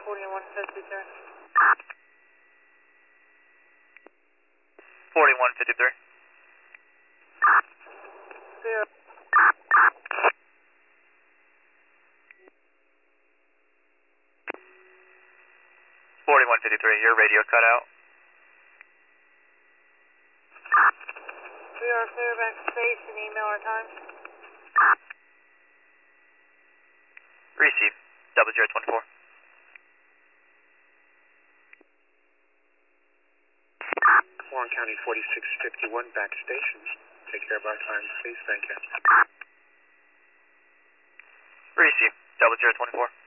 4153. 4153. 0. 4153, your radio cut out. We are clear back to station. Email our time. Receive. 0024. Warren County 4651 back to stations. Take care of our time, please. Thank you. Receive. 0024.